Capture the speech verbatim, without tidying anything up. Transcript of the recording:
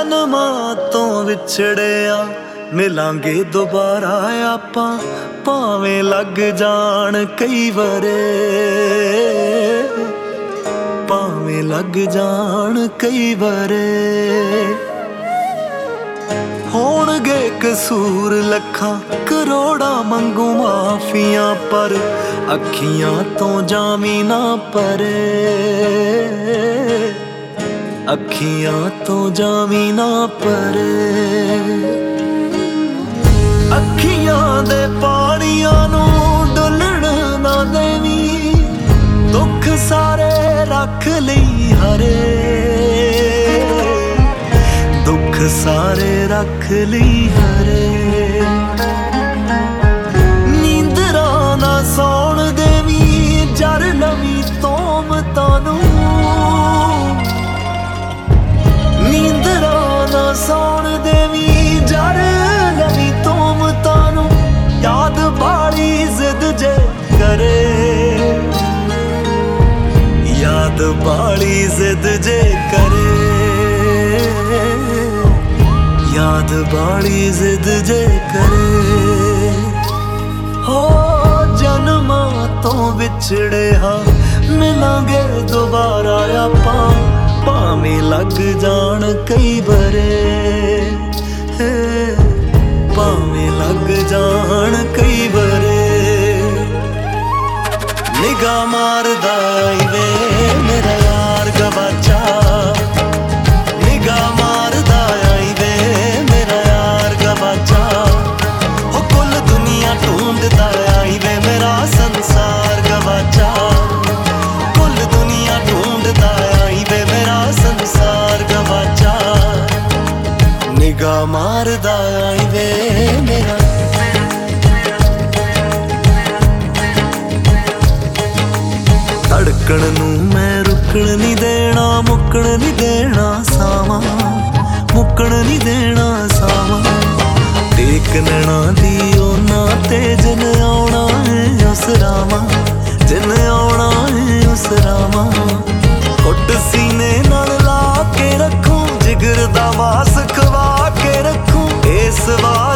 ਜਨਮਾਂ ਤੋਂ ਵਿਛੜਿਆ ਮਿਲਾਂਗੇ ਦੁਬਾਰਾ ਆਪਾਂ, ਭਾਵੇਂ ਲੱਗ ਜਾਣ ਕਈ ਵਰੇ, ਭਾਵੇਂ ਲੱਗ ਜਾਣ ਕਈ ਵਰੇ। ਹੋਣਗੇ ਕਸੂਰ ਲੱਖਾਂ ਕਰੋੜਾਂ ਮੰਗੂ ਮਾਫੀਆਂ, ਪਰ ਅੱਖੀਆਂ ਤੋਂ ਜਾਵੀਂ ਨਾ ਪਰੇ, ਅੱਖੀਆਂ ਤੋਂ ਜਾਵੀਂ ਨਾ ਪਰੇ। ਅੱਖੀਆਂ ਦੇ ਪਾਣੀਆਂ ਨੂੰ ਡੁੱਲਣ ਨਾ ਦੇਵੀਂ, ਦੁੱਖ ਸਾਰੇ ਰੱਖ ਲਈ ਹਰੇ, ਦੁੱਖ ਸਾਰੇ ਰੱਖ ਲਈ ਹਰੇ। ਨੀਂਦਰਾਂ ਨਾ ਸੌਣ ਦੇਵੀਂ ਜਰ ਨਵੀਂ ਤੋਮਤਾਂ ਨੂੰ, ਨੀਂਦਰਾਂ ਨਾ ਸੌਣ ਦੇਵੀਂ ਜਰ ਨਵੀਂ ਤੋਮਤਾਂ ਨੂੰ। ਯਾਦ ਬਾਲੀ ਜ਼ਿੱਦ ਜੇ ਕਰੇ, ਯਾਦ ਬਾਲੀ ਜ਼ਿੱਦ ਜੇ ਕਰੇ, ਯਾਦ ਬਾਲੀ ਜ਼ਿੱਦ ਜੇ ਕਰੇ। ਹੋ ਜਨਮਾਂ ਤੋਂ ਵਿਛੜਿਆ ਮਿਲਾਂਗੇ ਦੁਬਾਰਾ ਆਪਾਂ, ਭਾਵੇਂ ਲੱਗ ਜਾਣ ਕਈ ਵਰੇ, ਭਾਵੇਂ ਲੱਗ ਜਾਣ ਕਈ ਵਰੇ। ਨਿਗਾਹ ਮਾਰਦਾ ਈ ਵੇ ਮੇਰਾ ਯਾਰ ਗਵਾਚਾ, ਨਿਗਾਹ ਮਾਰਦਾ ਈ ਵੇ ਮੇਰਾ ਯਾਰ ਗਵਾਚਾ। ਹੋ ਕੁੱਲ ਦੁਨੀਆ ਢੂੰਡਦਾ ਈ ਵੇ ਮੇਰਾ ਸੰਸਾਰ ਗਵਾਚਾ, ਕੁੱਲ ਦੁਨੀਆ ਢੂੰਡਦਾ ਈ ਵੇ ਮੇਰਾ ਸੰਸਾਰ ਗਵਾਚਾ। ਨਿਗਾਹ ਮਾਰਦਾ ਈ ਵੇ ਮੇਰਾ। ਧੜਕਣ ਨੂੰ ਮੈਂ ਰੁਕਣ ਨੀ ਦੇਣਾ, ਮੁੱਕਣ ਨੀ ਦੇਣਾ ਸਾਵਾਂ, ਮੁੱਕਣ ਨੀ ਦੇਣਾ ਸਾਵਾਂ। ਟੇਕ ਨੈਣਾ ਦੀ ਉਹਨਾਂ ਤੇ ਜਿਨ ਆਉਣਾ ਹੈ ਉਸ ਰਾਵਾਂ, ਜਿਨ ਆਉਣਾ ਹੈ ਉਸ ਰਾਵਾਂ। ਘੁੱਟ ਸੀਨੇ ਨਾਲ ਲਾ ਕੇ ਰੱਖੂੰ, ਜਿਗਰ ਦਾ ਮਾਸ ਖਵਾ ਕੇ ਰੱਖੂੰ, ਇਸ ਵਾਰ